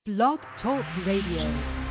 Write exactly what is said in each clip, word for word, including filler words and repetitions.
Blog Talk Radio.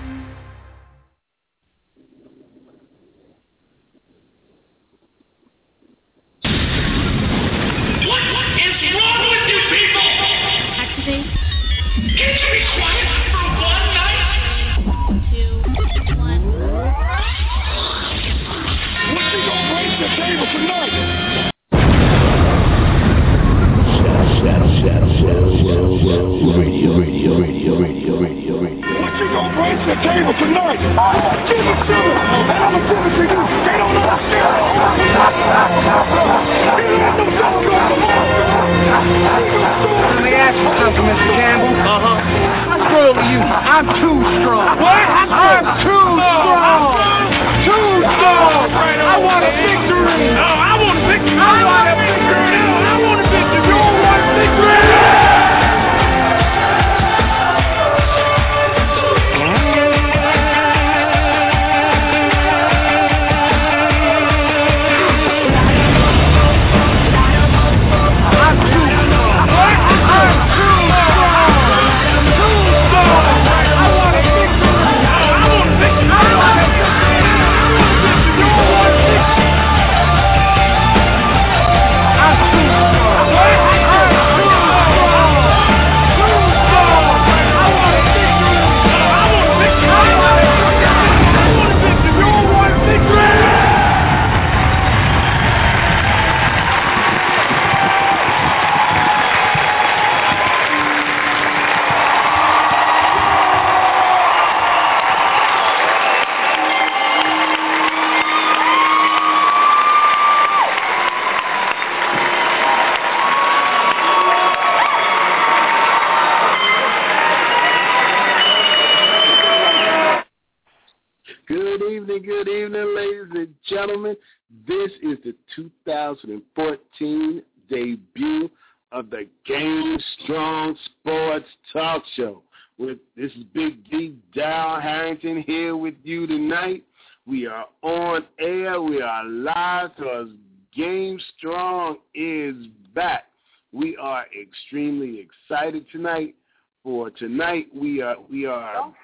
Gentlemen, this is the two thousand fourteen debut of the Game Strong Sports Talk Show. With this is Big D Dow Harrington here with you tonight. We are on air. We are live because Game Strong is back. We are extremely excited tonight. For tonight, we are we are.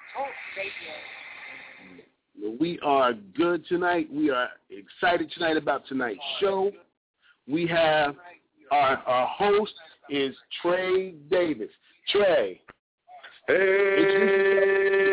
We are good tonight. We are excited tonight about tonight's show. We have our, our host is Trey Davis. Trey. Hey.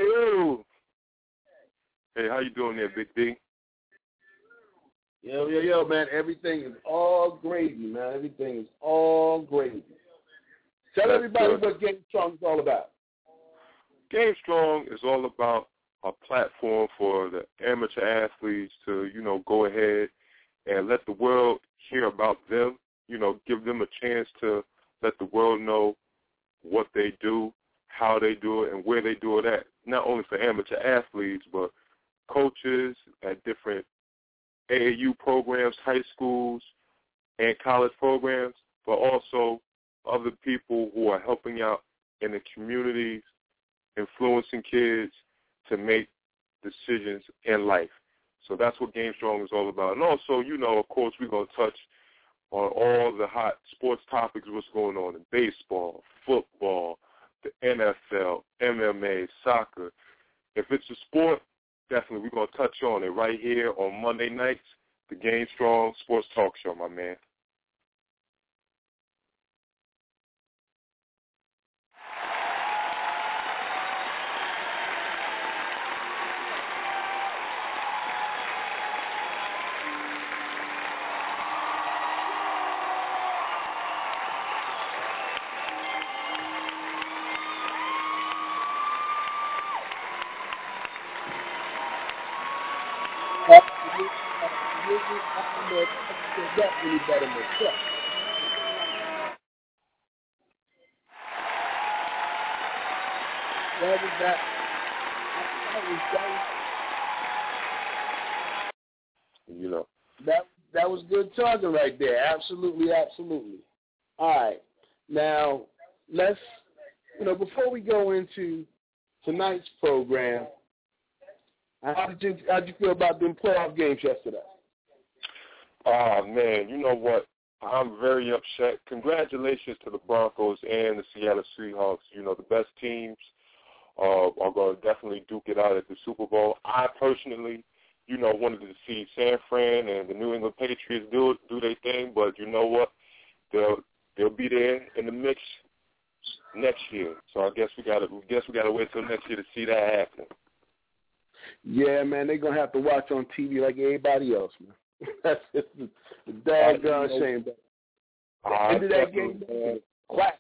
Hey, how you doing there, Big D? Yo, yo, yo, man. Everything is all gravy, man. Everything is all gravy. Tell That's everybody good. What Game Strong is all about. Game Strong is all about a platform for the amateur athletes to, you know, go ahead and let the world hear about them, you know, give them a chance to let the world know what they do, how they do it, and where they do it at. Not only for amateur athletes, but coaches at different A A U programs, high schools, and college programs, but also other people who are helping out in the communities, influencing kids to make decisions in life. So that's what Game Strong is all about. And also, you know, of course, we're going to touch on all the hot sports topics, what's going on in baseball, football, the N F L, M M A, soccer. If it's a sport, definitely we're going to touch on it right here on Monday nights, the Game Strong Sports Talk Show, my man. Really better myself. That was that. That was that. You know. That that was good talking right there. Absolutely, absolutely. All right. Now let's, you know, before we go into tonight's program, how did you how did you feel about them playoff games yesterday? Oh, man, you know what? I'm very upset. Congratulations to the Broncos and the Seattle Seahawks, you know, the best teams uh, are going to definitely duke it out at the Super Bowl. I personally, you know, wanted to see San Fran and the New England Patriots do do their thing, but you know what? They'll they'll be there in the mix next year. So I guess we gotta we guess we gotta wait till next year to see that happen. Yeah, man, they're gonna have to watch on T V like everybody else, man. That's just the, the doggone shame. But the end of that game, man, quack.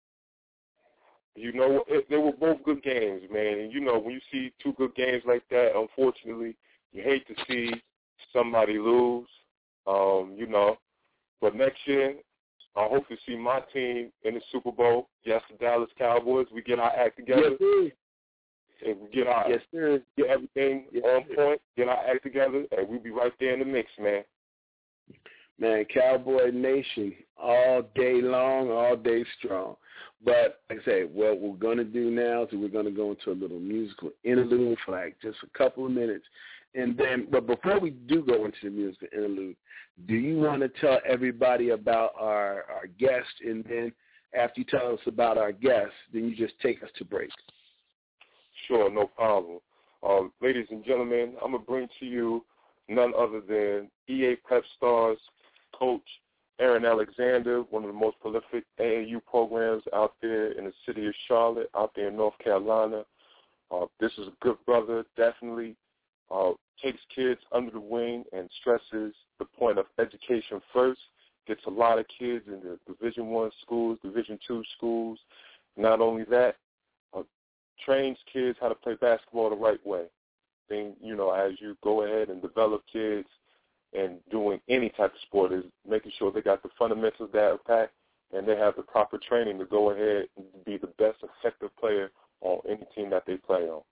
You know, it, they were both good games, man. And you know, when you see two good games like that, unfortunately, you hate to see somebody lose. Um, you know, but next year, I hope to see my team in the Super Bowl. Yes, the Dallas Cowboys. We get our act together. Yes, and we get our yes, sir. get everything yes, on sir. point, get our act together, and we'll be right there in the mix, man. Man, Cowboy Nation, all day long, all day strong. But like I say, what we're going to do now is we're going to go into a little musical interlude for like just a couple of minutes. And then, but before we do go into the musical interlude, do you want to tell everybody about our, our guest? And then after you tell us about our guest, then you just take us to break. Sure, no problem. Uh, ladies and gentlemen, I'm going to bring to you none other than E A Prep Stars coach Aaron Alexander, one of the most prolific A A U programs out there in the city of Charlotte, out there in North Carolina. Uh, this is a good brother, definitely uh, takes kids under the wing and stresses the point of education first, gets a lot of kids in the Division One schools, Division Two schools. Not only that, uh, trains kids how to play basketball the right way. Thing, you know, as you go ahead and develop kids and doing any type of sport is making sure they got the fundamentals down pat and they have the proper training to go ahead and be the best effective player on any team that they play on.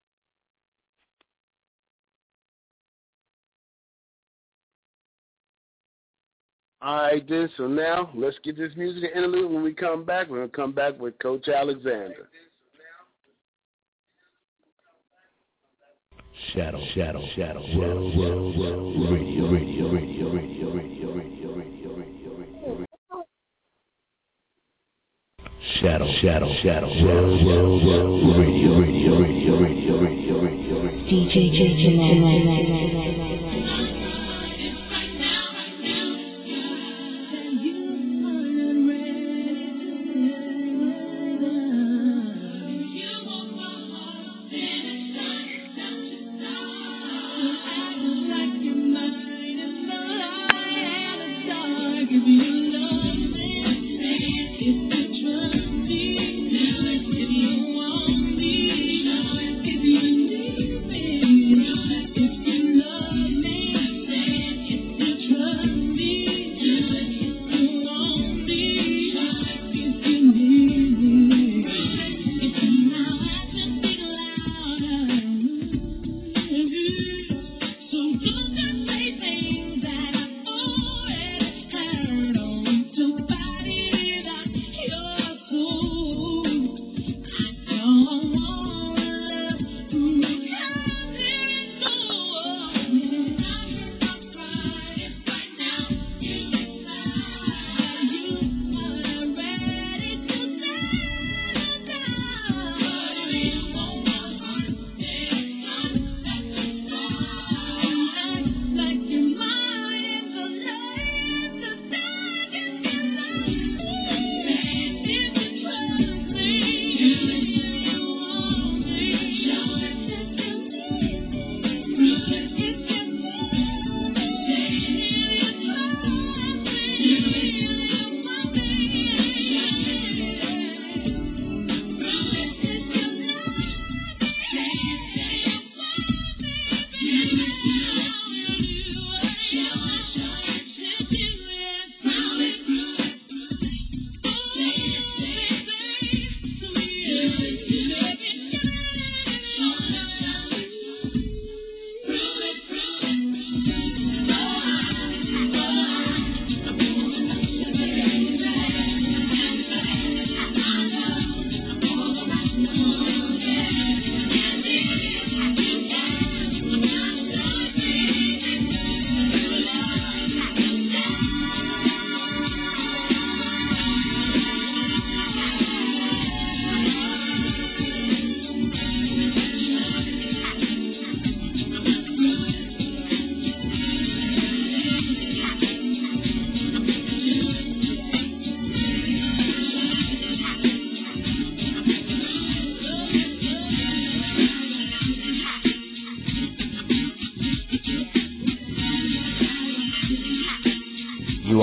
All right, then, so now let's get this music interlude. When we come back, we're going to come back with Coach Alexander. Shadow, shadow, shadow, world, world, world, radio, radio, radio, radio, radio, radio, radio, radio, radio. Shadow, shadow, shadow, world, world, world, radio, radio, radio, radio, radio, radio, radio. D J J If you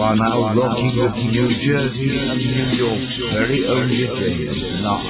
are now rocking with New Jersey and New York's very own D J, Knock.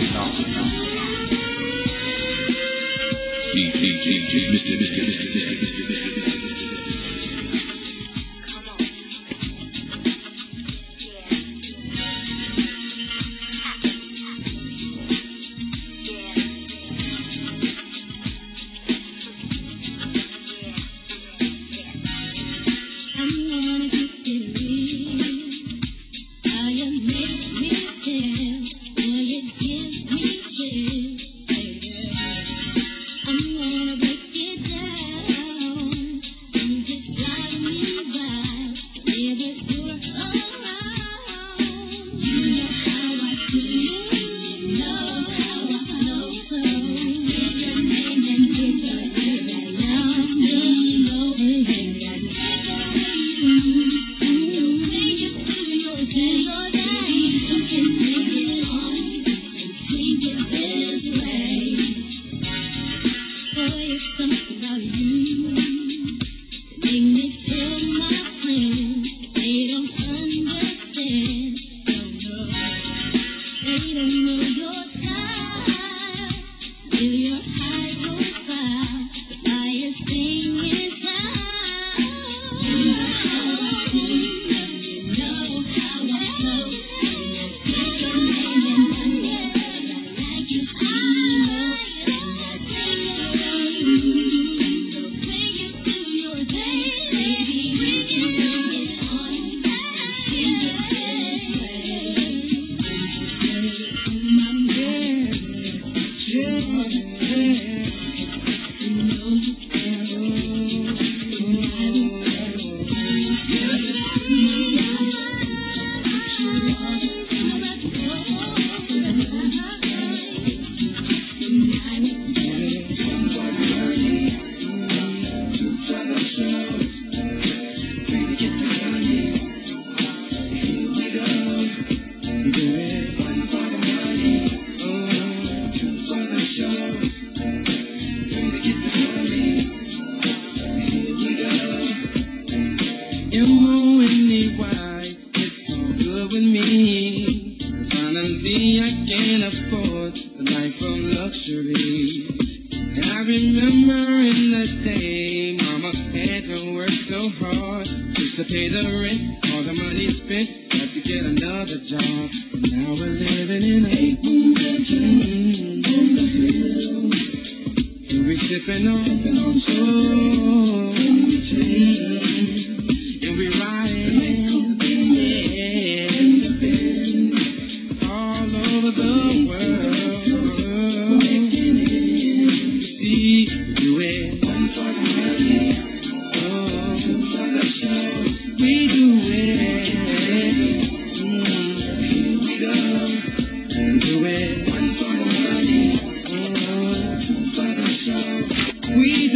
We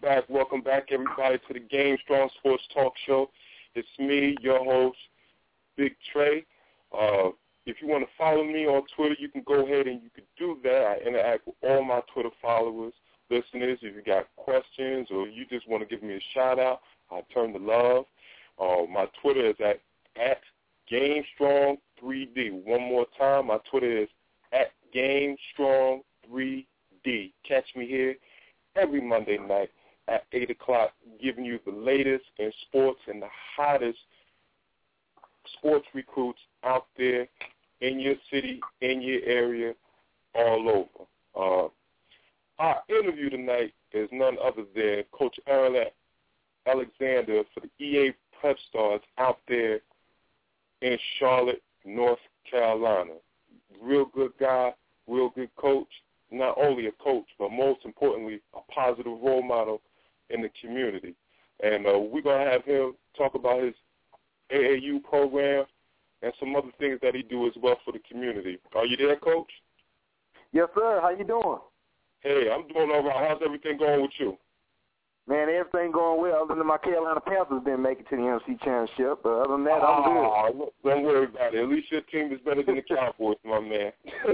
back. Welcome back, everybody, to the Game Strong Sports Talk Show. It's me, your host, Big Trey. Uh, if you want to follow me on Twitter, you can go ahead and you can do that. I interact with all my Twitter followers, listeners. If you got questions or you just want to give me a shout-out, I turn to love. Uh, my Twitter is at, at GameStrong three D. One more time, my Twitter is at GameStrong three D. Catch me here every Monday night at eight o'clock, giving you the latest in sports and the hottest sports recruits out there in your city, in your area, all over. Uh, our interview tonight is none other than Coach Aaron Alexander for the E A Prep Stars out there in Charlotte, North Carolina. Real good guy, real good coach. Not only a coach, but most importantly, a positive role model in the community. And uh, we're going to have him talk about his A A U program and some other things that he do as well for the community. Are you there, Coach? Yes, sir. How you doing? Hey, I'm doing all right. How's everything going with you? Man, everything going well. Other than my Carolina Panthers didn't make it to the N F C Championship, but other than that, I'm oh, good. Don't worry about it. At least your team is better than the Cowboys, my man.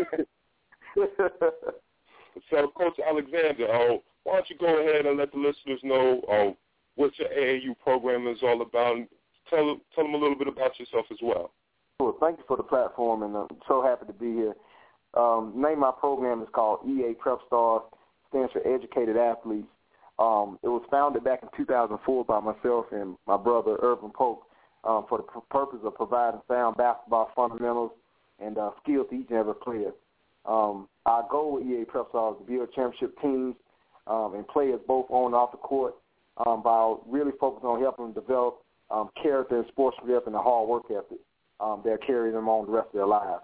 So, Coach Alexander, uh, why don't you go ahead and let the listeners know uh, what your A A U program is all about, and tell, tell them a little bit about yourself as well. Well, thank you for the platform, and I'm so happy to be here. Um, the name of my program is called E A Prep Stars, stands for Educated Athletes. Um, it was founded back in two thousand four by myself and my brother, Irvin Polk, um, for the p- purpose of providing sound basketball fundamentals and uh, skills to each and every player. Um, our goal with E A Prep Stars is to build championship teams um, and players both on and off the court um, by really focusing on helping them develop um, character and sportsmanship and a hard work ethic um, that carry them on the rest of their lives.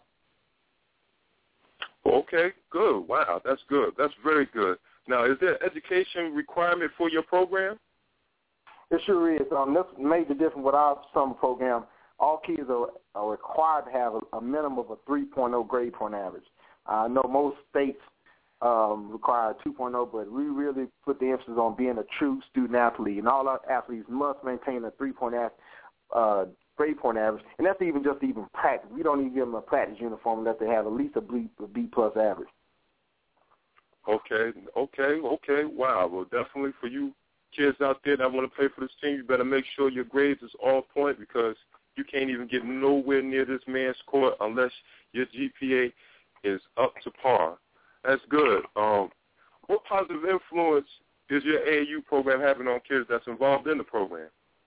Okay, good. Wow, that's good. That's very good. Now, is there an education requirement for your program? It sure is. Um, that's a major difference with our summer program. All kids are, are required to have a, a minimum of a three point oh grade point average. I know most states um, require two point oh, but we really put the emphasis on being a true student athlete, and all our athletes must maintain a three point uh, grade point average, and that's even just even practice. We don't even give them a practice uniform unless they have at least a B, a B plus average. Okay, okay, okay. Wow. Well, definitely for you kids out there that want to play for this team, you better make sure your grades is on point, because you can't even get nowhere near this man's court unless your G P A is up to par. That's good. Um, what positive influence is your A A U program having on kids that's involved in the program?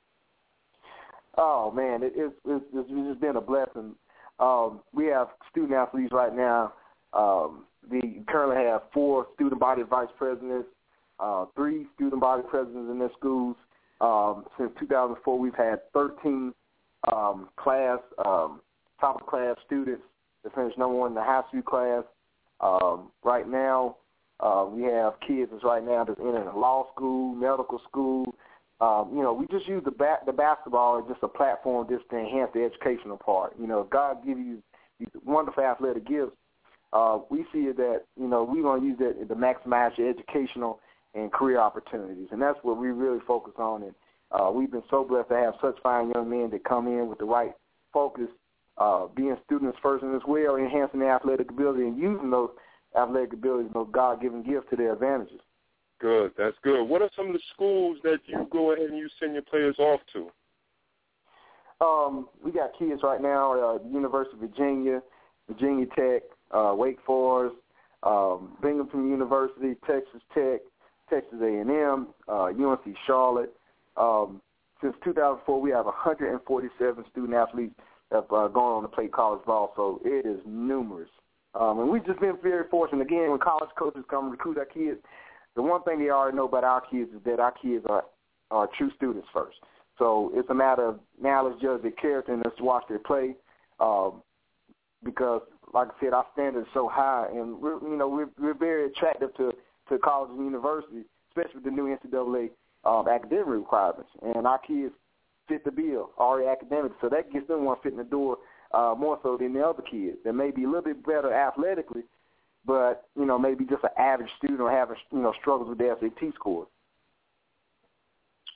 Oh, man, it, it's, it's, it's just been a blessing. Um, we have student athletes right now. Um, we currently have four student body vice presidents, uh, three student body presidents in their schools. Um, since two thousand four, we've had thirteen um, class, um, top-of-class students that finished number one in the high school class. Um, right now, uh, we have kids that's right now that's in a law school, medical school. Um, you know, we just use the ba- the basketball as just a platform just to enhance the educational part. You know, God give you these wonderful athletic gifts. Uh, we see it that, you know, we're going to use that to maximize your educational and career opportunities, and that's what we really focus on. And uh, we've been so blessed to have such fine young men that come in with the right focus, uh, being students first and as well, enhancing their athletic ability and using those athletic abilities, those God-given gifts to their advantages. Good. That's good. What are some of the schools that you go ahead and you send your players off to? Um, we got kids right now at uh, University of Virginia, Virginia Tech, uh, Wake Forest, um, Binghamton University, Texas Tech, Texas A and M, uh, U N C Charlotte. Um, since two thousand four, we have one hundred forty-seven student athletes that have uh, gone on to play college ball, so it is numerous. Um, and we've just been very fortunate. Again, when college coaches come recruit our kids, the one thing they already know about our kids is that our kids are, are true students first. So it's a matter of now let's judge their character and let's watch their play, um, because, like I said, our standard is so high, and we're, you know, we're, we're very attractive to, to colleges and universities, especially with the new N C double A um, academic requirements. And our kids fit the bill, already academics, so that gets them one foot in the door uh, more so than the other kids. They may be a little bit better athletically, but, you know, maybe just an average student or having, you know, struggles with their S A T scores.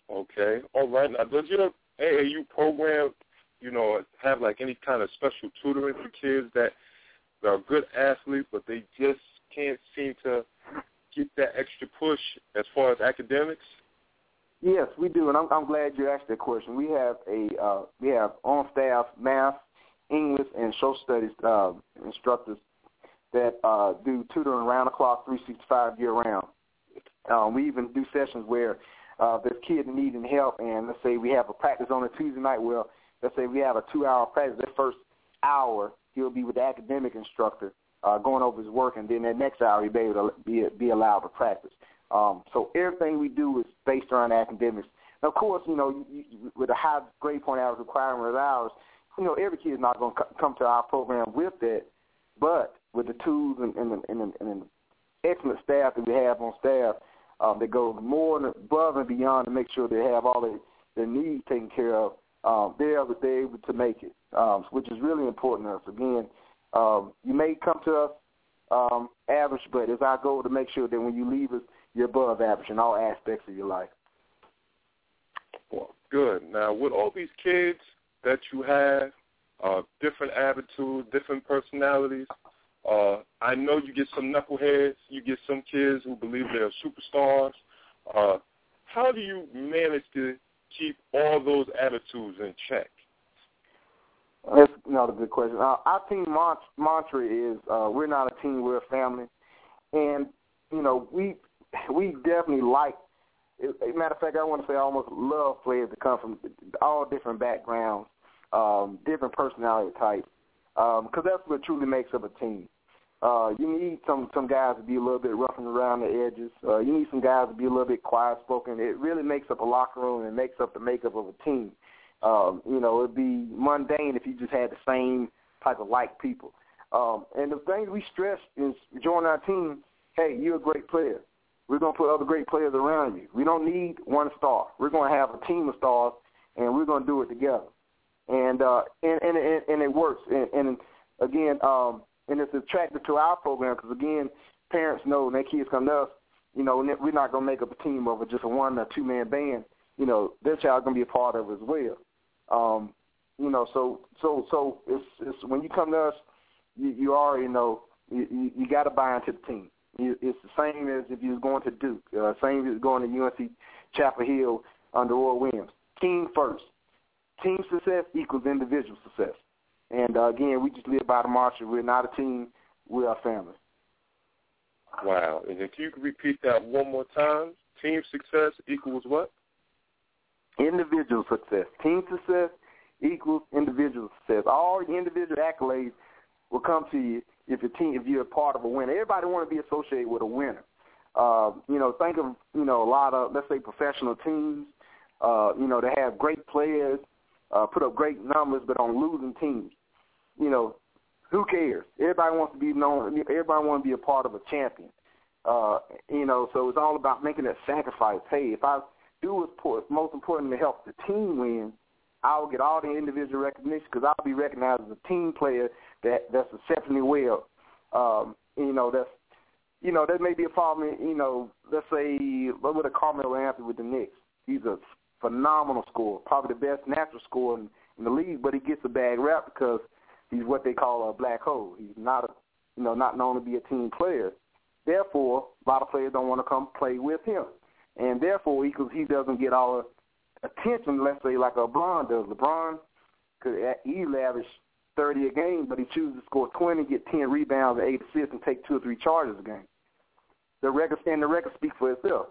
Okay. All right. Now, does your A A U program, you know, have like any kind of special tutoring for kids that are good athletes, but they just can't seem to get that extra push as far as academics? Yes, we do, and I'm, I'm glad you asked that question. We have a uh, we have on staff math, English, and social studies uh, instructors that uh, do tutoring around the clock, three sixty-five year round. Um, we even do sessions where uh, there's kids needing help, and let's say we have a practice on a Tuesday night. Well, let's say we have a two-hour practice. That first hour, he'll be with the academic instructor uh, going over his work, and then that next hour he'll be able to be, be allowed to practice. Um, so everything we do is based around academics. Now, of course, you know, you, you, with a high grade point average requirement of ours, you know, every kid is not going to come to our program with that, but with the tools and, and, and, and, and excellent staff that we have on staff, um, that go more and above and beyond to make sure they have all their, their needs taken care of, um, they're, able, they're able to make it, um, which is really important to us. Again, um, you may come to us um, average, but it's our goal to make sure that when you leave us, you're above average in all aspects of your life. Well, good. Now, with all these kids that you have, uh, different attitudes, different personalities, uh, I know you get some knuckleheads, you get some kids who believe they're superstars. Uh, how do you manage to keep all those attitudes in check? That's another good question. Uh, our team mantra is uh, we're not a team, we're a family. And, you know, we we definitely like, as a matter of fact, I want to say I almost love players that come from all different backgrounds, um, different personality types, because um, that's what truly makes up a team. Uh, you need some, some guys to be a little bit rough and around the edges. Uh, you need some guys to be a little bit quiet-spoken. It really makes up a locker room and makes up the makeup of a team. Um, you know, it would be mundane if you just had the same type of like people. Um, and the thing we stress is join our team, hey, you're a great player. We're going to put other great players around you. We don't need one star. We're going to have a team of stars, and we're going to do it together. And uh, and, and, and, and it works. And, and again, um, and it's attractive to our program because, again, parents know when their kids come to us, you know, we're not going to make up a team of just a one or two-man band. You know, their child's going to be a part of it as well. Um, you know, so so so it's, it's when you come to us, you, you already know you, you, you got to buy into the team. You, it's the same as if you was going to Duke, uh, same as going to U N C Chapel Hill under Roy Williams. Team first. Team success equals individual success. And, uh, again, we just live by the mantra, we're not a team, we're a family. Wow. And if you could repeat that one more time, team success equals what? Individual success. Team success equals individual success. All the individual accolades will come to you if your team, if you're a part of a winner. Everybody want to be associated with a winner. Uh, you know, think of, you know, a lot of, let's say, professional teams, uh, you know, they have great players, uh, put up great numbers, but on losing teams. You know, who cares? Everybody wants to be known. Everybody wants to be a part of a champion. Uh, you know, so it's all about making that sacrifice. Hey, if I do what's most important to help the team win, I'll get all the individual recognition because I'll be recognized as a team player that, that's exceptionally well. Um, you know, that's, you know, that may be a problem, you know, let's say, what would a Carmelo Anthony with the Knicks? He's a phenomenal scorer, probably the best natural scorer in, in the league, but he gets a bad rap because he's what they call a black hole. He's not, a, you know, not known to be a team player. Therefore, a lot of players don't want to come play with him. And therefore, because he doesn't get all the attention, let's say, like LeBron does. LeBron could easily average thirty a game, but he chooses to score twenty, get ten rebounds, and eight assists, and take two or three charges a game. The record and the record speaks for itself.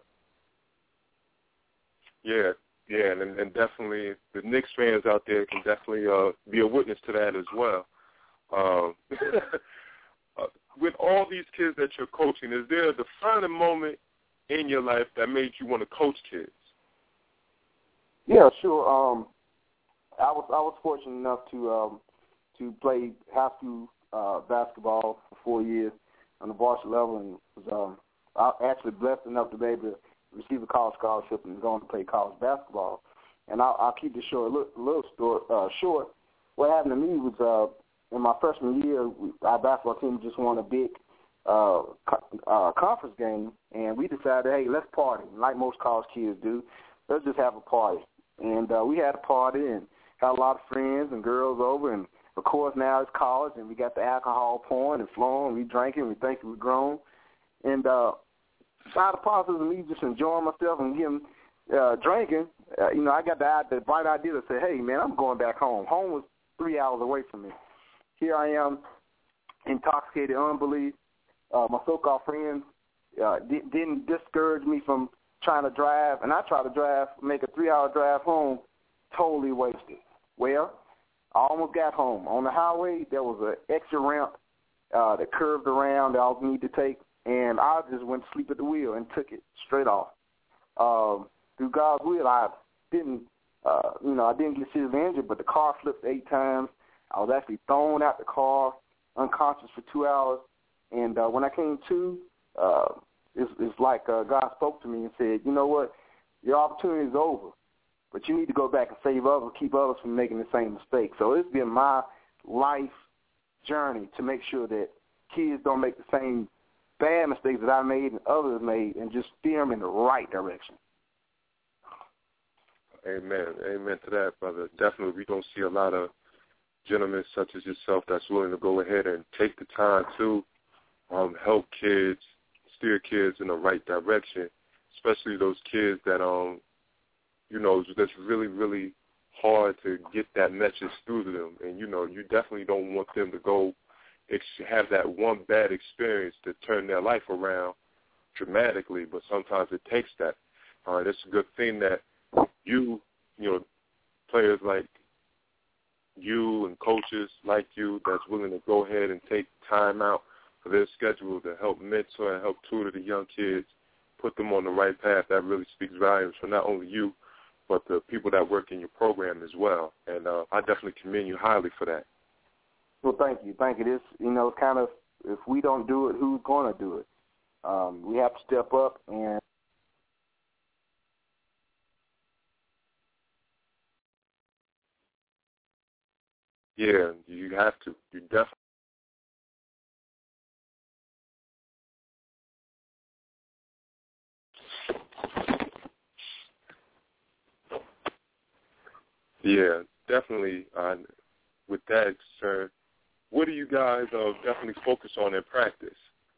Yeah, yeah, and, and definitely the Knicks fans out there can definitely uh, be a witness to that as well. Um, uh, with all these kids that you're coaching, is there a defining moment in your life that made you want to coach kids? Yeah, sure. Um, I was I was fortunate enough to um, to play high school uh, basketball for four years on the varsity level, and was um, I actually blessed enough to be able to receive a college scholarship and go on to play college basketball. And I'll, I'll keep this short, a little, a little story, uh, short. What happened to me was uh, in my freshman year, our basketball team just won a big uh, co- uh, conference game, and we decided, hey, let's party, like most college kids do. let's just have a party. And uh, we had a party and had a lot of friends and girls over. And, of course, now it's college, and we got the alcohol pouring and flowing. We drinking. We think we're grown. And uh, by the process of me just enjoying myself and getting uh, drinking, uh, you know, I got the, the bright idea to say, hey, man, I'm going back home. Home was three hours away from me. Here I am, intoxicated, unbelief. Uh, my so-called friends uh, di- didn't discourage me from trying to drive, and I tried to drive, make a three-hour drive home, totally wasted. Well, I almost got home. On the highway, there was an extra ramp uh, that curved around that I was need to take, and I just went to sleep at the wheel and took it straight off. Um, through God's will, I didn't, uh, you know, I didn't get seriously injured, but the car flipped eight times. I was actually thrown out the car, unconscious for two hours, and uh, when I came to, uh, it's, it's like uh, God spoke to me and said, you know what, your opportunity is over, but you need to go back and save others, keep others from making the same mistake. So it's been my life journey to make sure that kids don't make the same bad mistakes that I made and others made, and just steer them in the right direction. Amen. Amen to that, brother. Definitely, we don't see a lot of gentlemen such as yourself that's willing to go ahead and take the time to um, help kids, steer kids in the right direction, especially those kids that, um, you know, that's really, really hard to get that message through to them. And, you know, you definitely don't want them to go ex- have that one bad experience to turn their life around dramatically, but sometimes it takes that. Uh, it's a good thing that you, you know, players like you and coaches like you that's willing to go ahead and take time out for their schedule to help mentor and help tutor the young kids, put them on the right path. That really speaks volumes for not only you, but the people that work in your program as well. And uh, I definitely commend you highly for that. Well, thank you. Thank you. This, you know, kind of, if we don't do it, who's going to do it? Um, we have to step up and yeah, you have to. You definitely. Yeah, definitely. Uh, with that concern, what do you guys uh, definitely focus on in practice?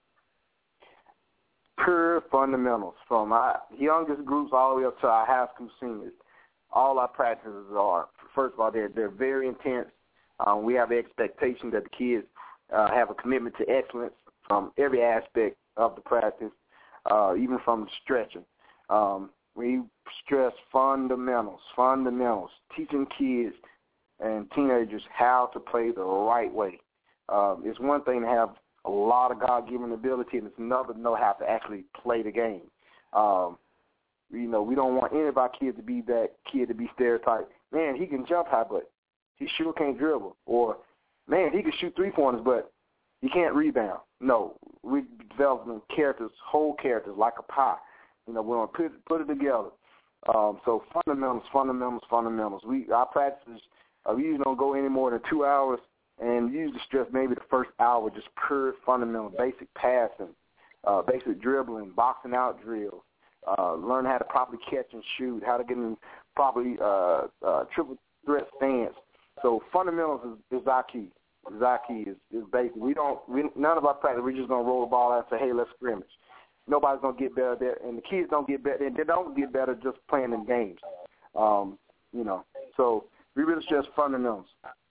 Pure fundamentals, from our youngest groups all the way up to our high school seniors. All our practices are, first of all, they're, they're very intense. Um, we have the expectation that the kids uh, have a commitment to excellence from every aspect of the practice, uh, even from the stretching. Um, we stress fundamentals, fundamentals, teaching kids and teenagers how to play the right way. Um, it's one thing to have a lot of God-given ability, and it's another to know how to actually play the game. Um, you know, we don't want any of our kids to be that kid to be stereotyped. Man, he can jump high, but he sure can't dribble. Or, man, he can shoot three-pointers, but he can't rebound. No, we're developing characters, whole characters, like a pie. You know, we want to put, put it together. Um, so fundamentals, fundamentals, fundamentals. We Our practices, uh, we usually don't go any more than two hours, and we usually stress maybe the first hour, just pure fundamental, basic passing, uh, basic dribbling, boxing out drills, uh, learn how to properly catch and shoot, how to get in properly uh, uh, triple threat stance. So fundamentals is, is our key. Is our key. Is, is basic. We don't. We, none of our practice. We're just gonna roll the ball out and say, "Hey, let's scrimmage." Nobody's gonna get better there, and the kids don't get better. They don't get better just playing in games. Um, you know. So we really stress fundamentals.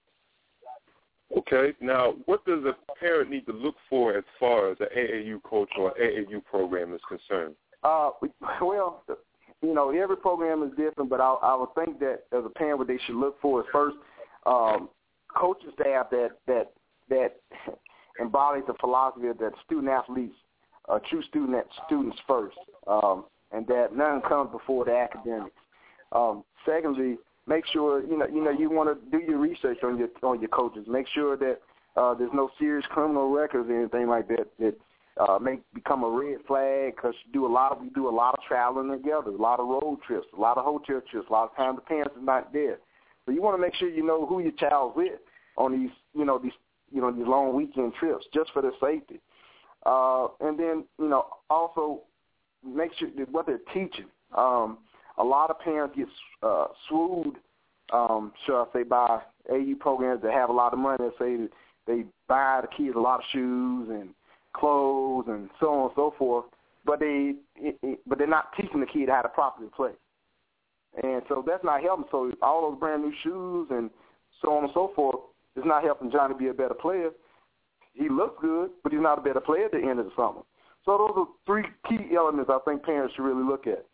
Okay. Now, what does a parent need to look for as far as an A A U coach or A A U program is concerned? Uh, well, you know, every program is different, but I, I would think that as a parent, what they should look for is first um, coaching staff that that that embodies the philosophy that student athletes are true student students first, um, and that none comes before the academics. Um, secondly, make sure you know you know you want to do your research on your on your coaches. Make sure that uh, there's no serious criminal records or anything like that that uh, may become a red flag, because you do a lot of we do a lot of traveling together, a lot of road trips, a lot of hotel trips. A lot of times the parents are not there, so you want to make sure you know who your child's with on these you know these you know these long weekend trips, just for their safety. Uh, and then you know also make sure that what they're teaching. Um, a lot of parents get uh, swooned, um, shall I say, by A U programs that have a lot of money. They say that they buy the kids a lot of shoes and clothes and so on and so forth, but they it, it, but they're not teaching the kid how to properly play. And so that's not helping. So all those brand new shoes and so on and so forth is not helping Johnny be a better player. He looks good, but he's not a better player at the end of the summer. So those are three key elements I think parents should really look at.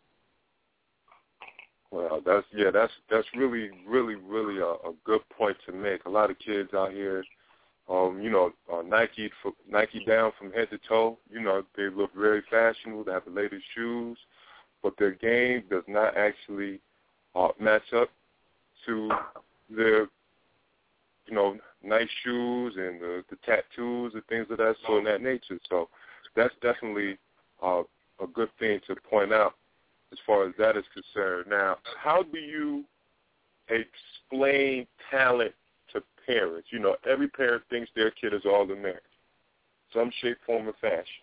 Well, that's yeah, that's that's really, really, really a, a good point to make. A lot of kids out here, um, you know, uh, Nike for, Nike down from head to toe. You know, they look very fashionable. They have the latest shoes, but their game does not actually uh, match up to their, you know, nice shoes and the, the tattoos and things of that sort and that nature. So that's definitely uh, a good thing to point out as far as that is concerned. Now, how do you explain talent to parents? You know, every parent thinks their kid is All-American, some shape, form, or fashion.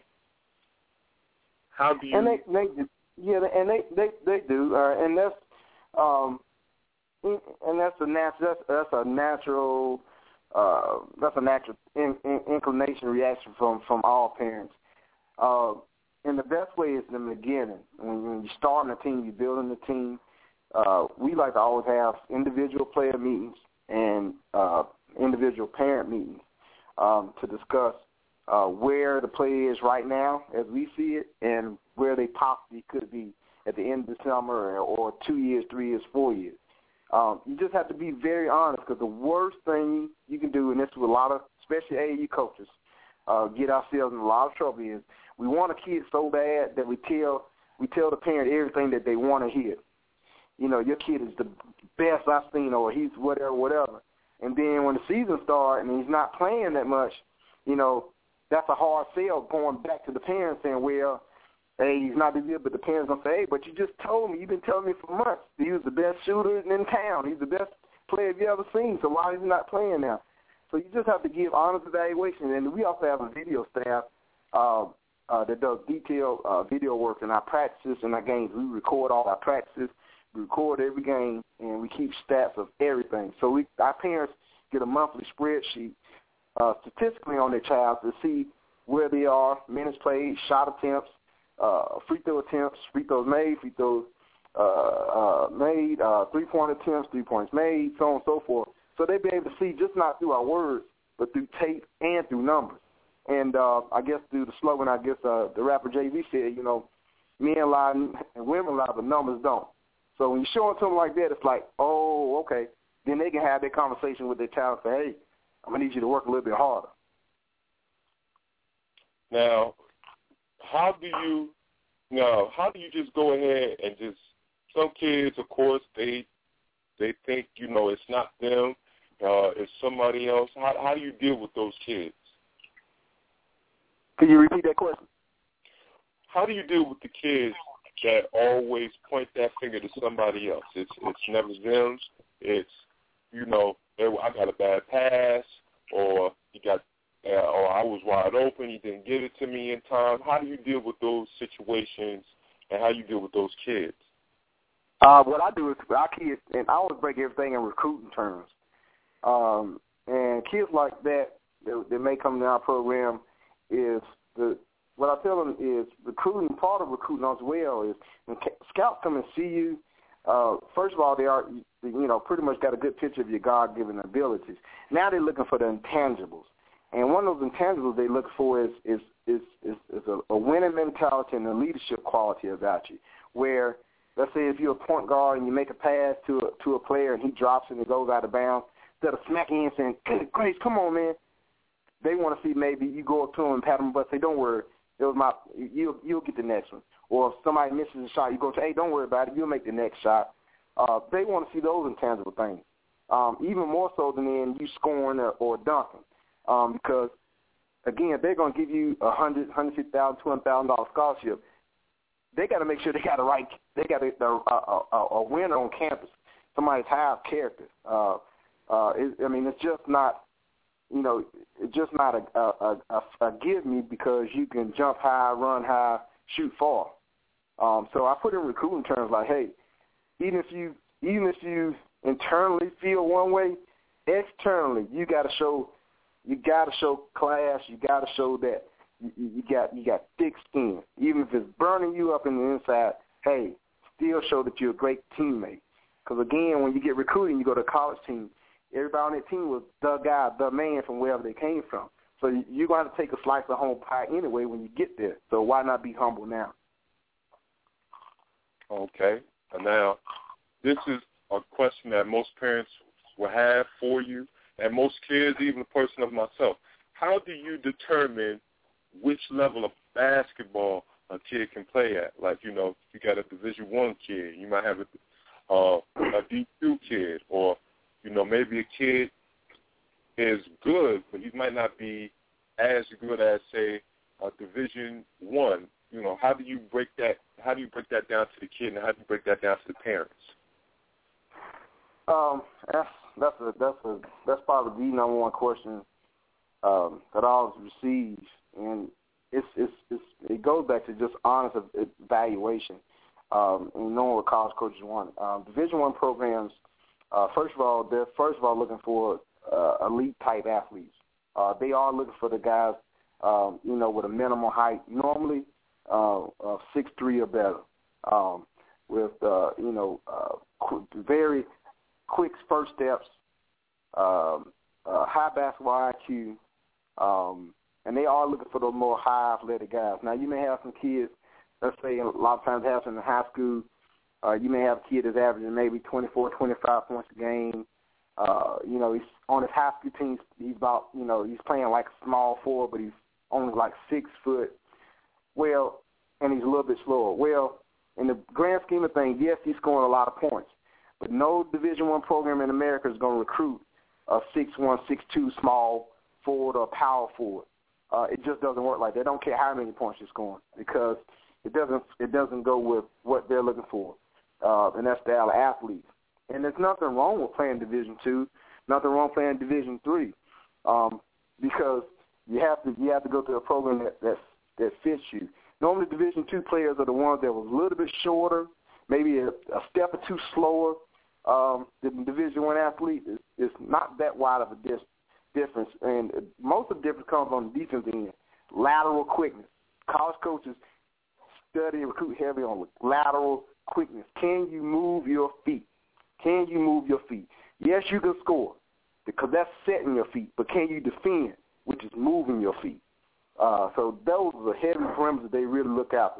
How do you? And they, they yeah, and they they they do, uh, and that's um, and that's a natural that's, that's a natural uh, that's a natural in, in, inclination reaction from from all parents. Uh, And the best way is in the beginning. When, when you're starting a team, you're building a team, uh, we like to always have individual player meetings and uh, individual parent meetings um, to discuss uh, where the player is right now as we see it and where they possibly could be at the end of the summer or two years, three years, four years. Um, you just have to be very honest because the worst thing you can do, and this is with a lot of, especially A A U coaches, uh, get ourselves in a lot of trouble is we want a kid so bad that we tell we tell the parent everything that they want to hear. You know, your kid is the best I've seen, or he's whatever, whatever. And then when the season starts and he's not playing that much, you know, that's a hard sell going back to the parents saying, well, hey, he's not that good, but the parents going to say, hey, but you just told me, you've been telling me for months he was the best shooter in town. He's the best player you've ever seen, so why is he not playing now? So you just have to give honest evaluation. And we also have a video staff uh, uh, that does detailed uh, video work in our practices and our games. We record all our practices. We record every game, and we keep stats of everything. So we, our parents get a monthly spreadsheet uh, statistically on their child to see where they are, minutes played, shot attempts, uh, free throw attempts, free throws made, free throws uh, uh, made, uh, three-point attempts, three points made, so on and so forth. So they'll be able to see just not through our words, but through tape and through numbers. And uh, I guess through the slogan, I guess uh, the rapper Jay Z said, you know, men lie and women lie, but numbers don't. So when you show it to them like that, it's like, oh, okay. Then they can have that conversation with their child and say, hey, I'm going to need you to work a little bit harder. Now, how do you, now, how do you just go ahead and just, some kids, of course, they they think, you know, it's not them, uh, it's somebody else. How, how do you deal with those kids? Can you repeat that question? How do you deal with the kids that always point that finger to somebody else? It's it's never them. It's, you know, I got a bad pass, or he got, uh, or I was wide open, he didn't get it to me in time. How do you deal with those situations, and how do you deal with those kids? Uh, what I do is our kids, and I always break everything in recruiting terms. Um, and kids like that, that that may come to our program, is the what I tell them is recruiting. Part of recruiting as well is when scouts come and see you. Uh, first of all, they are you know pretty much got a good picture of your God-given abilities. Now they're looking for the intangibles, and one of those intangibles they look for is is is is, is a, a winning mentality and a leadership quality about you. Where let's say if you're a point guard and you make a pass to a, to a player and he drops it and it goes out of bounds, instead of smacking in and saying, hey, Grace, come on, man. They want to see maybe you go up to him and pat him, but say, don't worry, it was my, you'll, you'll get the next one. Or if somebody misses a shot, you go say, hey, don't worry about it, you'll make the next shot. Uh, they want to see those intangible things, um, even more so than in you scoring or, or dunking. Um, because, again, they're going to give you a one hundred thousand dollars, one hundred fifty thousand dollars, two hundred thousand dollars scholarship. They got to make sure they got a right, they got a, a, a, a winner on campus, somebody's high of character. Uh, uh, it, I mean, it's just not, you know, it's just not a, a, a, a give me because you can jump high, run high, shoot far. Um, so I put in recruiting terms like, hey, even if you even if you internally feel one way, externally you got to show you got to show class. You got to show that you, you got you got thick skin, even if it's burning you up in the inside. Hey, still show that you're a great teammate. Because again, when you get recruited, you go to a college team. Everybody on that team was the guy, the man from wherever they came from. So you're going to have to take a slice of home pie anyway when you get there. So why not be humble now? Okay. And now, this is a question that most parents will have for you, and most kids, even a person of myself. How do you determine which level of basketball a kid can play at? Like, you know, you got a Division One kid. You might have a, uh, a D two kid, or, you know, maybe a kid is good, but he might not be as good as, say, a Division One. You know, how do you break that? How do you break that down to the kid, and how do you break that down to the parents? Um, that's that's a that's a that's probably the number one question um, that I always receive, and it's it's it's it goes back to just honest evaluation um, and knowing what college coaches want. Um, Division One programs, uh, first of all, they're first of all looking for uh, elite type athletes. Uh, they are looking for the guys, um, you know, with a minimal height, normally uh, uh, six three or better, um, with uh, you know uh, qu- very quick first steps, um, uh, high basketball I Q, um, and they are looking for those more high athletic guys. Now, you may have some kids, let's say a lot of times happens in high school, uh, you may have a kid that's averaging maybe twenty-four, twenty-five points a game. Uh, you know, he's on his high school team, he's about, you know, he's playing like a small forward, but he's only like six foot. Well, and he's a little bit slower. Well, in the grand scheme of things, yes, he's scoring a lot of points. But no Division One program in America is going to recruit a six one, six two small forward or power forward. Uh, it just doesn't work like that. They don't care how many points you're scoring because it doesn't it doesn't go with what they're looking for, uh, and that's the athlete. And there's nothing wrong with playing Division Two, nothing wrong with playing Division Three, um, because you have to you have to go to a program that that, that fits you. Normally, Division Two players are the ones that were a little bit shorter, maybe a, a step or two slower. Um, the Division One athlete is, is not that wide of a dis- difference, and most of the difference comes on the defense end. Lateral quickness. College coaches study and recruit heavy on lateral quickness. Can you move your feet? Can you move your feet? Yes, you can score because that's setting your feet, but can you defend, which is moving your feet? Uh, so those are the heavy parameters they really look after.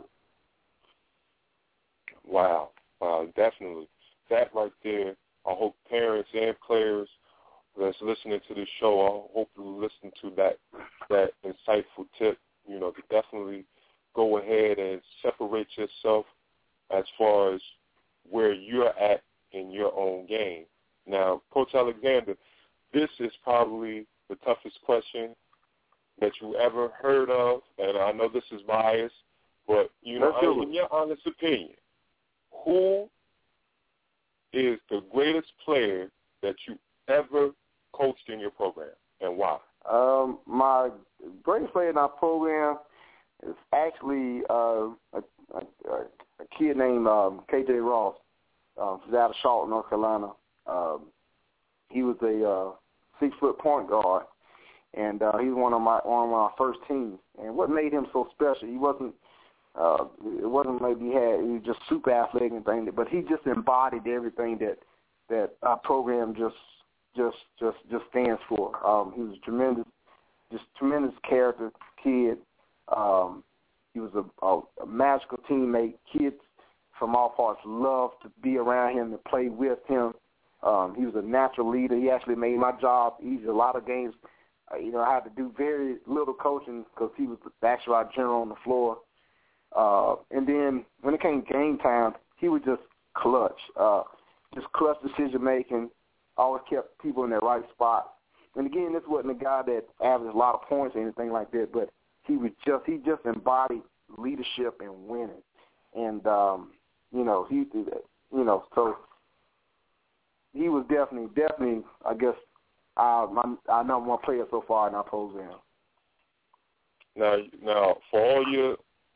Wow, wow, definitely. That right there, I hope parents and players that's listening to this show, I hope you listen to that that insightful tip, you know, to definitely go ahead and separate yourself as far as where you're at in your own game. Now, Coach Alexander, this is probably the toughest question that you ever heard of, and I know this is biased, but, you know, in your honest opinion, who is the greatest player that you ever coached in your program, and why? Um, my greatest player in our program is actually uh, a, a, a kid named um, K J Ross. Um, he's out of Charlotte, North Carolina. Um, he was a uh, six-foot point guard, and uh, he was one of my one of my first teams. And what made him so special? He wasn't. Uh, it wasn't maybe he had. He was just super athletic and things, but he just embodied everything that that our program just just just just stands for. Um, he was a tremendous, just tremendous character kid. Um, he was a, a, a magical teammate. Kids from all parts loved to be around him and play with him. Um, he was a natural leader. He actually made my job easy. A lot of games, uh, you know, I had to do very little coaching because he was actually our general on the floor. Uh, and then when it came game time, he was just clutch, uh, just clutch decision making. Always kept people in their right spot. And again, this wasn't a guy that averaged a lot of points or anything like that, but he was just he just embodied leadership and winning. And um, you know, he did that. You know, so he was definitely, definitely, I guess, our, my, our number one player so far in our program. Now, now, for all your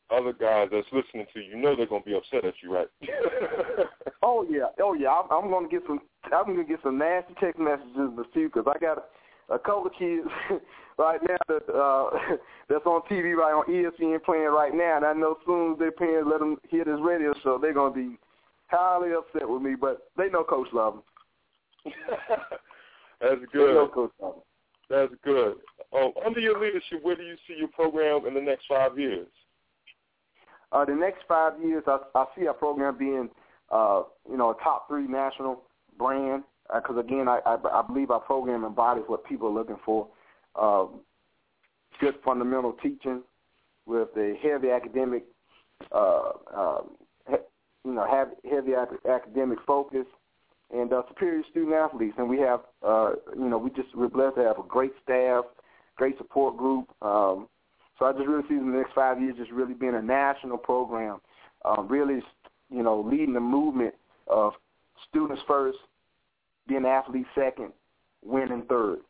other guys that's listening to you, you know they're going to be upset at you, right? oh, yeah. Oh, yeah. I'm, I'm going to get some I'm going to get some nasty text messages to you because I got a, a couple of kids right now that, uh, that's on T V right on E S P N playing right now, and I know as soon as their parents let them hear this radio show, they're going to be highly upset with me, but they know Coach love them. That's good. They know Coach love them. That's good. Um, under your leadership, where do you see your program in the next five years? Uh, the next five years, I, I see our program being, uh, you know, a top three national brand. Because uh, again, I, I, I believe our program embodies what people are looking for: uh, good fundamental teaching with a heavy academic, uh, uh, he, you know, have heavy academic focus, and uh, superior student athletes. And we have, uh, you know, we just we're blessed to have a great staff, great support group. Um, So I just really see in the next five years just really being a national program, um, really, you know, leading the movement of students first, being athletes second, winning third.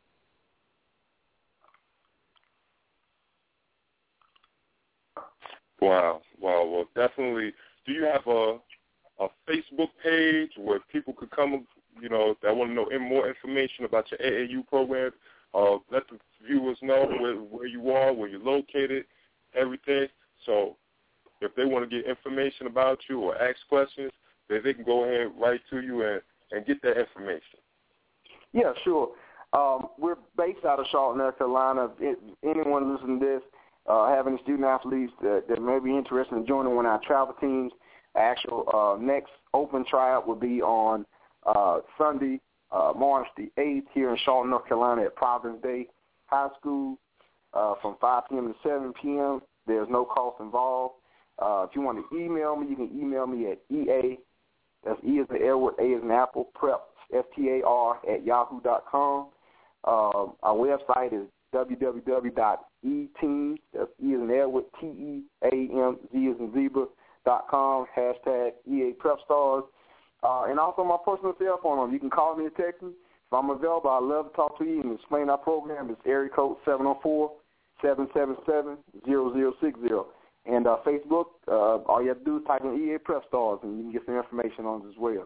Wow, wow. Well, definitely. Do you have a a Facebook page where people could come, you know, that want to know more information about your A A U program? Uh, let the viewers know where, where you are, where you're located, everything. So if they want to get information about you or ask questions, then they can go ahead and write to you and, and get that information. Yeah, sure. Um, we're based out of Charlotte, North Carolina. If anyone listening to this, uh, have any student athletes that, that may be interested in joining one of our travel teams, actual uh, next open tryout will be on uh, Sunday, Uh, March the eighth here in Charlotte, North Carolina at Providence Day High School uh, from five p.m. to seven p.m. There's no cost involved. Uh, if you want to email me, you can email me at E A, that's E as in Edward, A as in Apple, prep, F T A R, at yahoo dot com. Uh, our website is w w w dot e team, that's E as in Edward, T E A M Z as in zebra, dot com, hashtag E A Prep Stars. Uh, and also my personal cell phone number. You can call me or text me. If I'm available, I'd love to talk to you and explain our program. It's area code seven oh four, seven seven seven, zero zero six zero. And uh, Facebook, uh, all you have to do is type in E A Prep Stars, and you can get some information on it as well.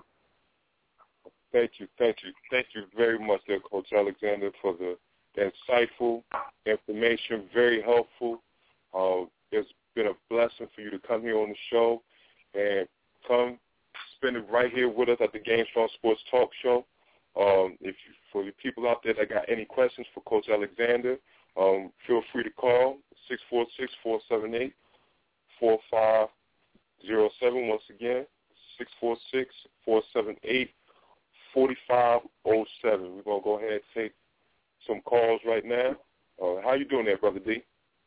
Thank you, thank you. Thank you very much there, Coach Alexander, for the, the insightful information, very helpful. Uh, it's been a blessing for you to come here on the show and come spend it right here with us at the Game Strong Sports Talk Show. Um, if you, for the people out there that got any questions for Coach Alexander, um, feel free to call six four six, four seven eight, four five zero seven. Once again, six four six, four seven eight, four five zero seven. We're going to go ahead and take some calls right now. Uh, how you doing there, Brother D?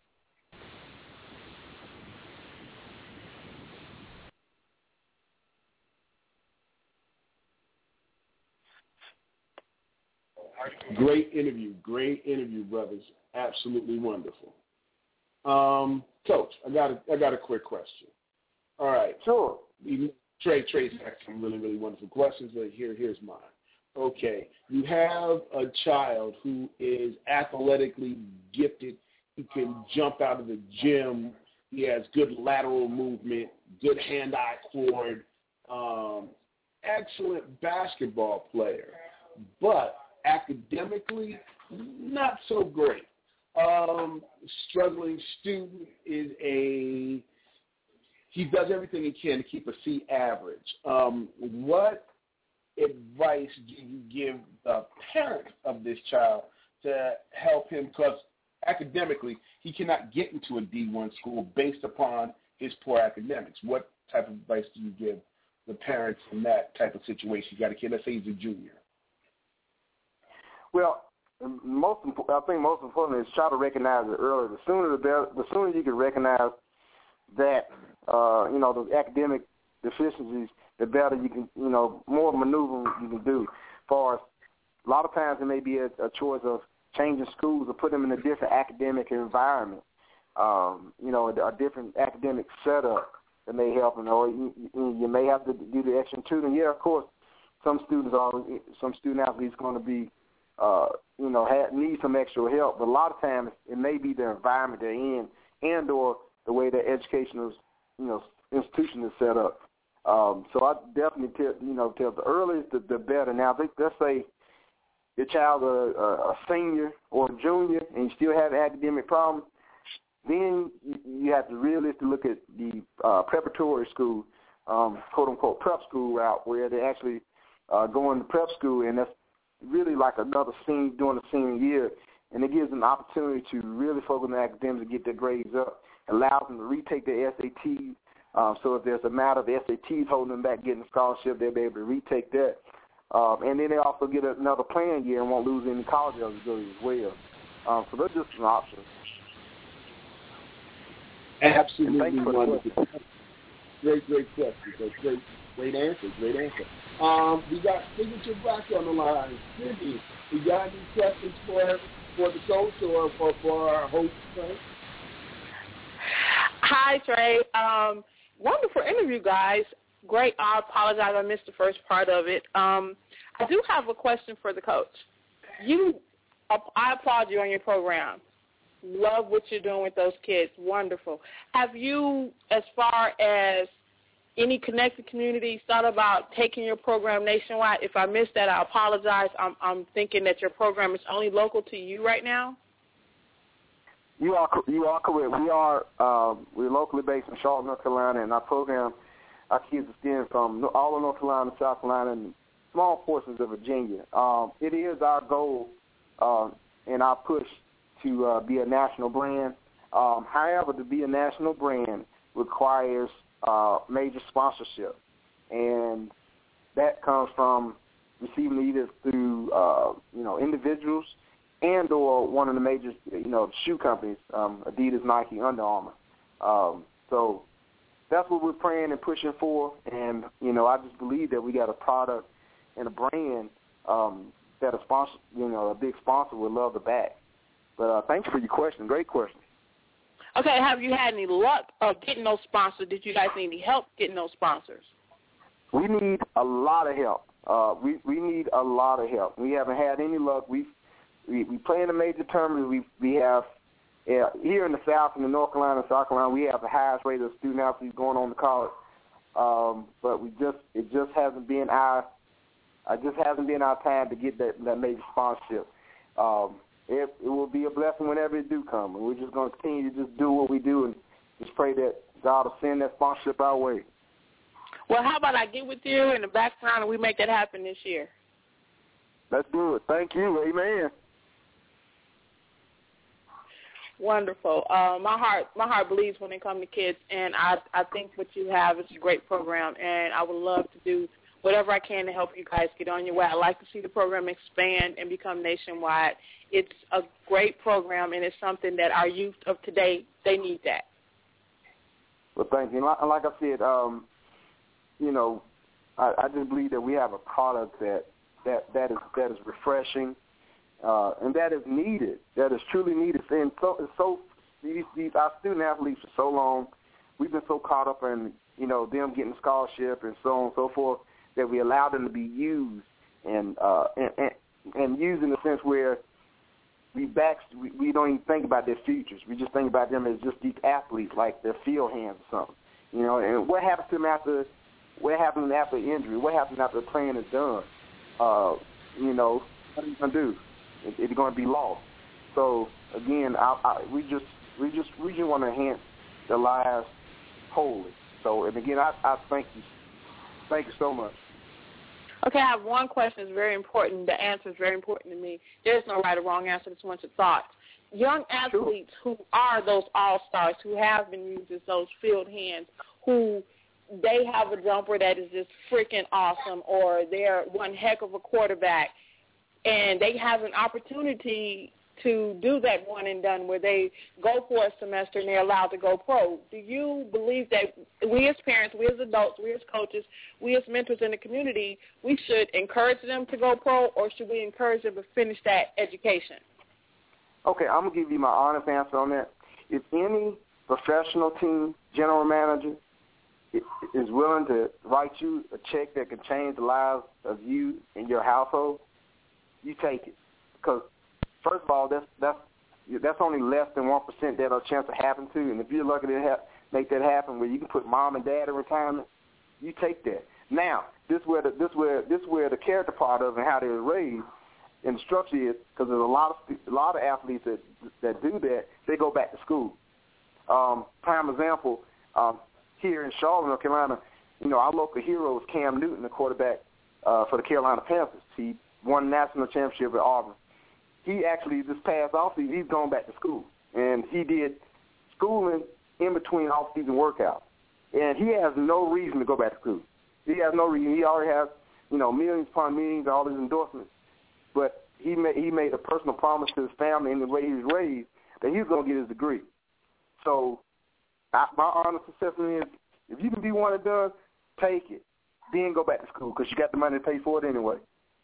Great interview. Great interview, brothers. Absolutely wonderful. Um, Coach, I got a, I got a quick question. All right. Sure. Trey, Trey's asked some really, really wonderful questions, but here, here's mine. Okay. You have a child who is athletically gifted. He can jump out of the gym. He has good lateral movement, good hand-eye cord, um, excellent basketball player, but academically, not so great. Um, struggling student is a, he does everything he can to keep a C average. Um, what advice do you give the parent of this child to help him? Because academically, he cannot get into a D one school based upon his poor academics. What type of advice do you give the parents in that type of situation? You got a kid, let's say he's a junior. Well, most I think most importantly is try to recognize it early. The sooner the better. The sooner you can recognize that, uh, you know, those academic deficiencies, the better you can, you know, more maneuvering you can do. As far as a lot of times it may be a, a choice of changing schools or put them in a different academic environment. Um, you know, a, a different academic setup that may help, and or you, you may have to do the extra tutoring. Yeah, of course, some students are, some student athletes going to be, uh, you know, have, need some extra help. But a lot of times it may be the environment they're in, and or the way that educational, you know, institution is set up. Um, so I definitely tell, you know, tell the earlier the, the better. Now, they, let's say your child a, a senior or a junior and you still have academic problems, then you have to realistically look at the uh, preparatory school, um, quote-unquote prep school route, where they actually uh, go into prep school, and that's really like another senior during the senior year, and it gives them an opportunity to really focus on academics and get their grades up, allows them to retake their S A Ts. Um, so if there's a matter of S A Ts holding them back getting a scholarship, they'll be able to retake that. Um, and then they also get another playing year and won't lose any college eligibility as well. Um, so that's just an option. Absolutely wonderful. Great, great question. So great, great answer. Great answer. Um, we got Signature Black on the line. Cindy, we got any questions for for the coach or for, for our host, Trey? Hi, Trey. Um, wonderful interview, guys. Great. I apologize. I missed the first part of it. Um, I do have a question for the coach. You, I applaud you on your program. Love what you're doing with those kids. Wonderful. Have you, as far as any connected communities, thought about taking your program nationwide? If I missed that, I apologize. I'm, I'm thinking that your program is only local to you right now. You are you are correct. We are um, we're locally based in Charlotte, North Carolina, and our program, our kids extend from all of North Carolina, South Carolina, and small portions of Virginia. Um, it is our goal uh, and our push to uh, be a national brand. Um, however, to be a national brand requires uh, major sponsorship, and that comes from receiving either through uh, you know individuals and or one of the major you know shoe companies, um, Adidas, Nike, Under Armour. Um, so that's what we're praying and pushing for, and you know I just believe that we got a product and a brand um, that a sponsor, you know, a big sponsor would love to back. But uh, thanks for your question. Great question. Okay, have you had any luck of getting those sponsors? Did you guys need any help getting those sponsors? We need a lot of help. Uh, we we need a lot of help. We haven't had any luck. We we we play in the major tournaments. We we have uh, here in the South, in the North Carolina and South Carolina, we have the highest rate of student athletes going on to college. Um, but we just it just hasn't been our it just hasn't been our time to get that that major sponsorship. Um, It, it will be a blessing whenever it do come, and we're just going to continue to just do what we do and just pray that God will send that sponsorship our way. Well, how about I get with you in the background and we make that happen this year? Let's do it. Thank you. Amen. Wonderful. Uh, my heart, my heart bleeds when it comes to kids, and I, I think what you have is a great program, and I would love to do whatever I can to help you guys get on your way. I'd like to see the program expand and become nationwide. It's a great program, and it's something that our youth of today, they need that. Well, thank you. Like, like I said, um, you know, I, I just believe that we have a product that that, that is that is refreshing, uh, and that is needed. That is truly needed. And so, and so these, these our student athletes for so long, we've been so caught up in you know them getting scholarship and so on and so forth that we allow them to be used and uh, and, and, and used in the sense where we back we, we don't even think about their futures. We just think about them as just these athletes, like their field hands or something. You know, and what happens to them after? What happens after injury? What happens after the playing is done? Uh, you know, what are you gonna do? It, it's going to be lost. So again, I, I, we just we just we just want to enhance their lives wholly. So and again, I, I thank you, thank you so much. Okay, I have one question that's very important. The answer is very important to me. There's no right or wrong answer. Just want your thoughts. Young athletes sure. who are those all-stars, who have been used as those field hands, who they have a jumper that is just freaking awesome, or they're one heck of a quarterback, and they have an opportunity to do that one and done where they go for a semester and they're allowed to go pro. Do you believe that we as parents, we as adults, we as coaches, we as mentors in the community, we should encourage them to go pro, or should we encourage them to finish that education? Okay, I'm going to give you my honest answer on that. If any professional team general manager is willing to write you a check that can change the lives of you and your household, you take it. Because, first of all, that's that's that's only less than one percent that a chance to happen to. And if you're lucky to have, make that happen, where you can put mom and dad in retirement, you take that. Now, this where the this where this where the character part of and how they're raised and the structure is, because there's a lot of a lot of athletes that that do that. They go back to school. Um, prime example um, here in Charlotte, North Carolina. You know, our local hero is Cam Newton, the quarterback uh, for the Carolina Panthers. He won national championship at Auburn. He actually, this past offseason, he's gone back to school. And he did schooling in between off-season workouts. And he has no reason to go back to school. He has no reason. He already has, you know, millions upon millions, all his endorsements. But he made, he made a personal promise to his family and the way he was raised that he was going to get his degree. So I, my honest assessment is, if you can be one and done, take it. Then go back to school because you got the money to pay for it anyway.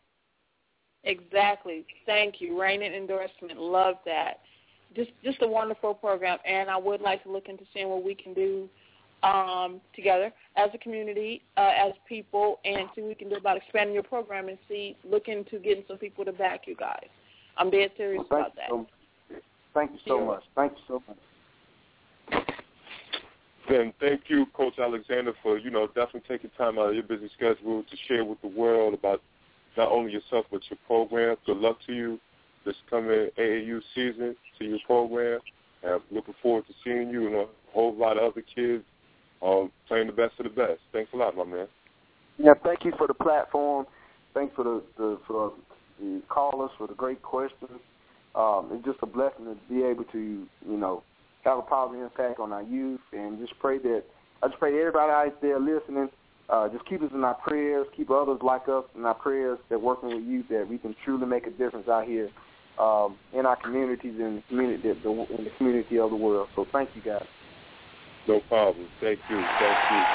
Exactly. Thank you. Reigning endorsement. Love that. Just just a wonderful program, and I would like to look into seeing what we can do um, together as a community, uh, as people, and see what we can do about expanding your program and see, look into getting some people to back you guys. I'm dead serious well, about that. So, thank you so yeah. much. Thank you so much. Then thank you, Coach Alexander, for, you know, definitely taking time out of your busy schedule to share with the world about not only yourself but your program. Good luck to you this coming A A U season, to your program. And I'm looking forward to seeing you and a whole lot of other kids um, playing the best of the best. Thanks a lot, my man. Yeah, thank you for the platform. Thanks for the, the for the callers, for the great questions. Um, it's just a blessing to be able to, you know, have a positive impact on our youth, and just pray that I just pray that everybody out there listening, uh, just keep us in our prayers, keep others like us in our prayers that working with youth, that we can truly make a difference out here um, in our communities and the community, the, in the community of the world. So thank you, guys. No problem. Thank you. Thank you.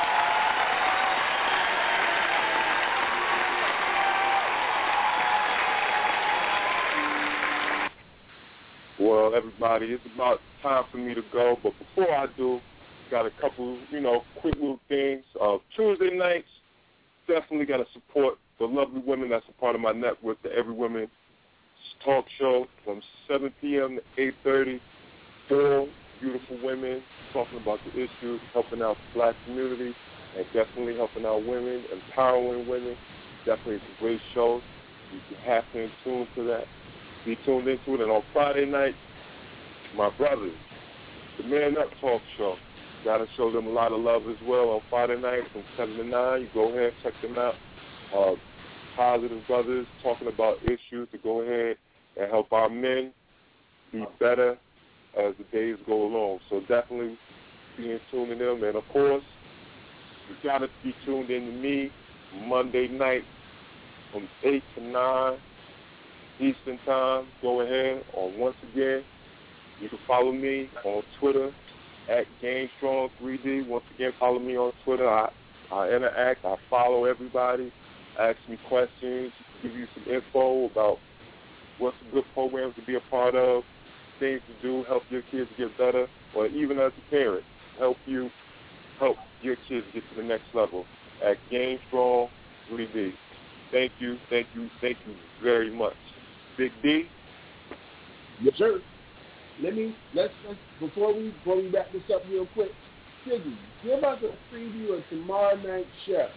Well, everybody, it's about time for me to go. But before I do, got a couple, you know, quick little things. Uh, Tuesday nights, definitely got to support the lovely women that's a part of my network, the Every Woman Talk Show, from seven p.m. to eight thirty. Four beautiful women talking about the issues, helping out the black community, and definitely helping out women, empowering women. Definitely it's a great show. You have to tune to that. Be tuned into it. And on Friday night, my brothers, the Man Up Talk Show. Got to show them a lot of love as well on Friday night from seven to nine. You go ahead and check them out. Uh, positive brothers talking about issues to go ahead and help our men be better as the days go along. So definitely be in tune to them. And, of course, you got to be tuned in to me Monday night from eight to nine Eastern Time. Go ahead. Or once again, you can follow me on Twitter at GameStrong three D. Once again, follow me on Twitter. I, I interact. I follow everybody. Ask me questions. Give you some info about what's a good programs to be a part of, things to do, help your kids get better, or even as a parent, help you help your kids get to the next level at GameStrong three D. Thank you, thank you, thank you very much. Big D? Yes, sir. Let me, let's, let's before we before we wrap this up real quick, Siggy, give us a preview of tomorrow night's show.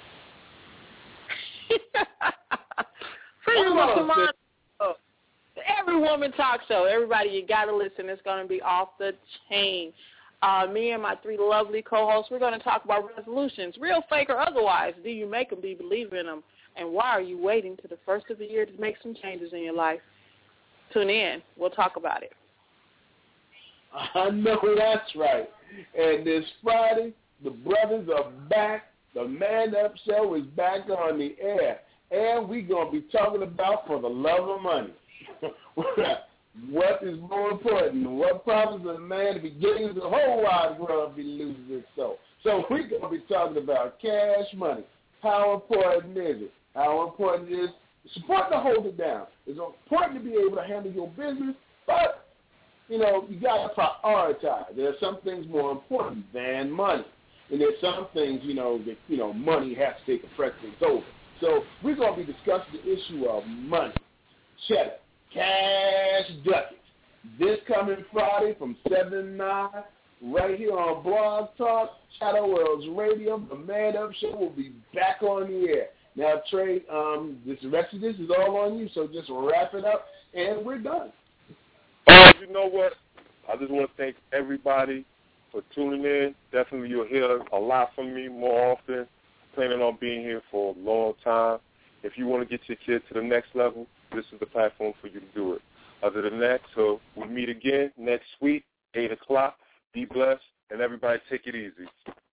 Preview of tomorrow. Every Woman Talk Show. Everybody, you got to listen. It's going to be off the chain. Uh, me and my three lovely co-hosts, we're going to talk about resolutions, real, fake, or otherwise. Do you make them? Do you believe in them? And why are you waiting to the first of the year to make some changes in your life? Tune in. We'll talk about it. I know that's right. And this Friday, the brothers are back. The Man Up Show is back on the air. And we're going to be talking about For the Love of Money. What is more important? What profits a man to be getting the whole wide world be losing its soul? So we're going to be talking about cash money. How important is it? How important it is? It's important to hold it down. It's important to be able to handle your business, but, you know, you got to prioritize. There are some things more important than money. And there's some things, you know, that, you know, money has to take a precedence over. So we're going to be discussing the issue of money, cheddar, cash ducats. this coming Friday from seven to nine, right here on Blog Talk, Shadow Worlds Radio. The Man Up Show will be back on the air. Now, Trey, um, this the rest of this is all on you, so just wrap it up, and we're done. Uh, you know what? I just want to thank everybody for tuning in. Definitely you'll hear a lot from me more often. Planning on being here for a long time. If you want to get your kid to the next level, this is the platform for you to do it. Other than that, so we'll meet again next week, eight o'clock. Be blessed, and everybody take it easy.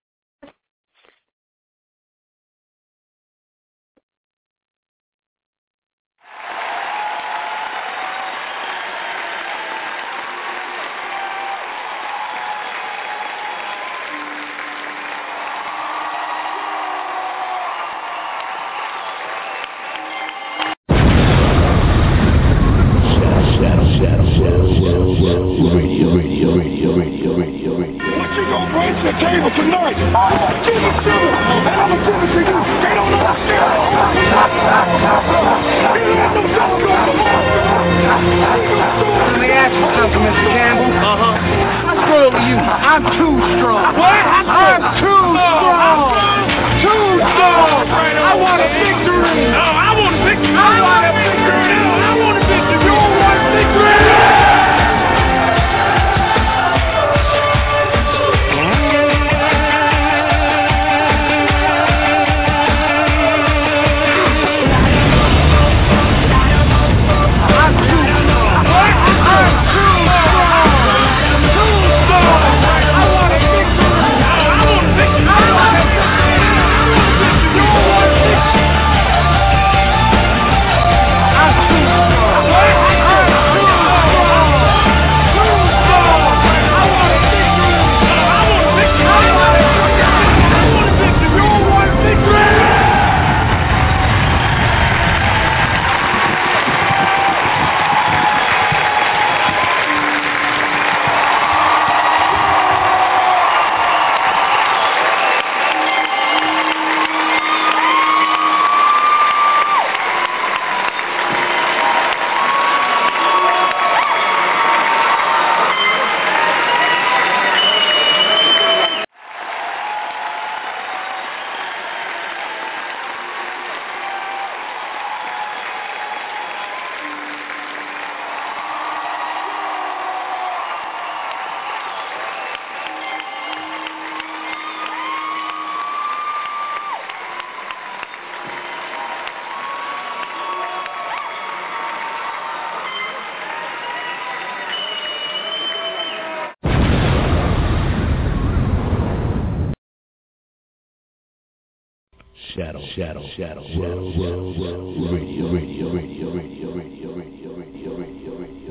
Shadow, shadow, shadow, world, world, world, radio, radio, radio, radio, radio, radio, radio, radio, radio.